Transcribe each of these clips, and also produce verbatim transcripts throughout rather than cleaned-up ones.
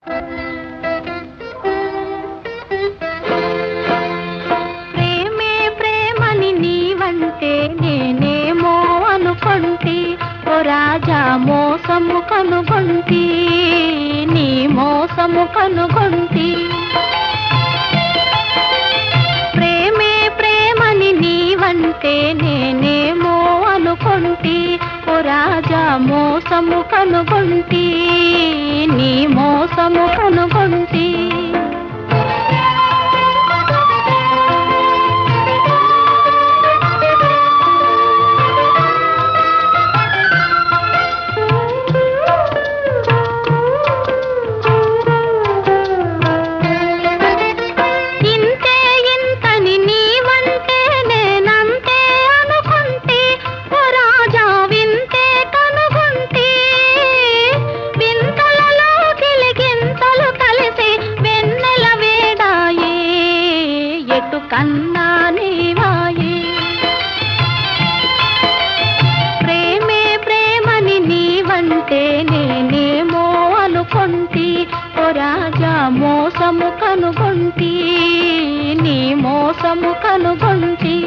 ప్రేమే ప్రేమని నీవంటే నేనేమో అనుకొంటి, ఓ రాజా మోసము కనుగొంటి, నీ మోసము కనుగొంటి. ప్రేమే ప్రేమని నీవంటే నేనేమో అనుకొంటి, ఓ రాజా మోసము కనుగొంటి, నీ మోసము కనుగొంటి. కన్నా నీవాయే ప్రేమే ప్రేమని నీవంటే నేనేమో అనుకొంటి, ఓ రాజా మోసము కనుగొంటి, నీ మోసము కనుగొంటి.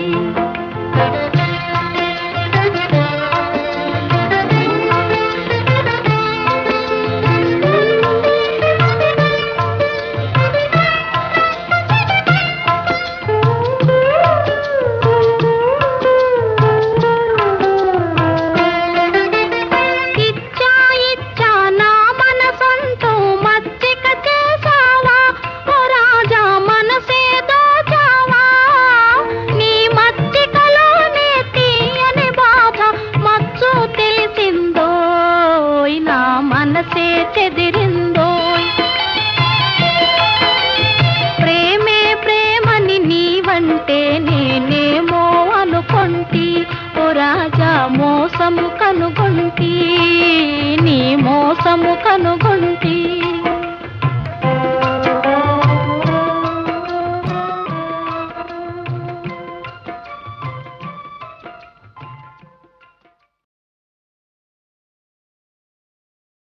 మనసే చెదిరిందోయ్ ప్రేమే ప్రేమని నీవంటే నేనేమో అనుకొంటి, ఓ రాజా మోసము కనుగొంటి, నీ మోసము కనుగొంటి.